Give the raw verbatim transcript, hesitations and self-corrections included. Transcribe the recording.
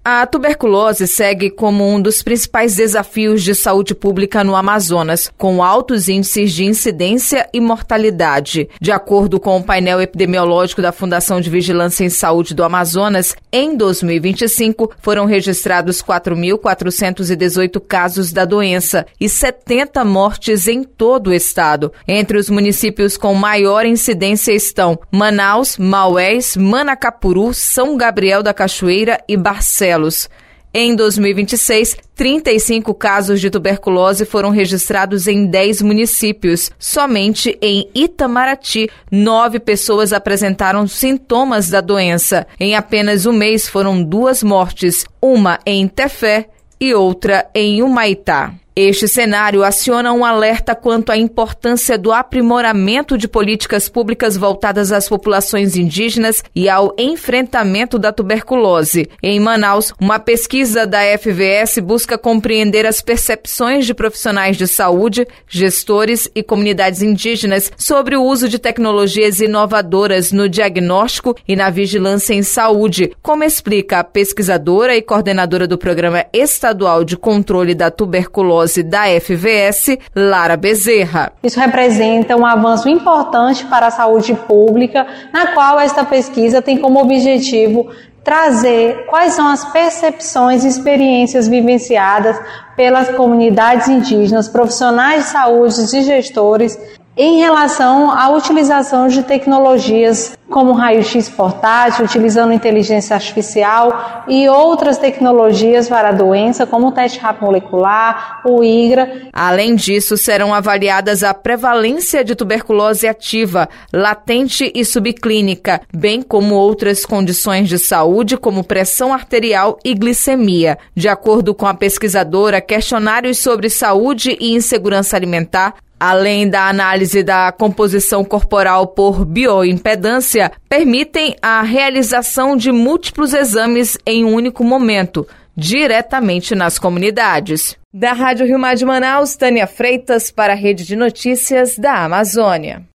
A tuberculose segue como um dos principais desafios de saúde pública no Amazonas, com altos índices de incidência e mortalidade. De acordo com o painel epidemiológico da Fundação de Vigilância em Saúde do Amazonas, em dois mil e vinte e cinco foram registrados quatro mil quatrocentos e dezoito casos da doença e setenta mortes em todo o estado. Entre os municípios com maior incidência estão Manaus, Maués, Manacapuru, São Gabriel da Cachoeira e Barcelos. Em dois mil e vinte e seis, trinta e cinco casos de tuberculose foram registrados em dez municípios. Somente em Itamaraty, nove pessoas apresentaram sintomas da doença. Em apenas um mês foram duas mortes, uma em Tefé e outra em Humaitá. Este cenário aciona um alerta quanto à importância do aprimoramento de políticas públicas voltadas às populações indígenas e ao enfrentamento da tuberculose. Em Manaus, uma pesquisa da F V S busca compreender as percepções de profissionais de saúde, gestores e comunidades indígenas sobre o uso de tecnologias inovadoras no diagnóstico e na vigilância em saúde, como explica a pesquisadora e coordenadora do Programa Estadual de Controle da Tuberculose da F V S, Lara Bezerra. Isso representa um avanço importante para a saúde pública, na qual esta pesquisa tem como objetivo trazer quais são as percepções e experiências vivenciadas pelas comunidades indígenas, profissionais de saúde e gestores em relação à utilização de tecnologias como raio-x portátil, utilizando inteligência artificial e outras tecnologias para a doença, como o teste rápido molecular, o IGRA. Além disso, serão avaliadas a prevalência de tuberculose ativa, latente e subclínica, bem como outras condições de saúde, como pressão arterial e glicemia. De acordo com a pesquisadora, questionários sobre saúde e insegurança alimentar, além da análise da composição corporal por bioimpedância, permitem a realização de múltiplos exames em um único momento, diretamente nas comunidades. Da Rádio Rio Mar de Manaus, Tânia Freitas para a Rede de Notícias da Amazônia.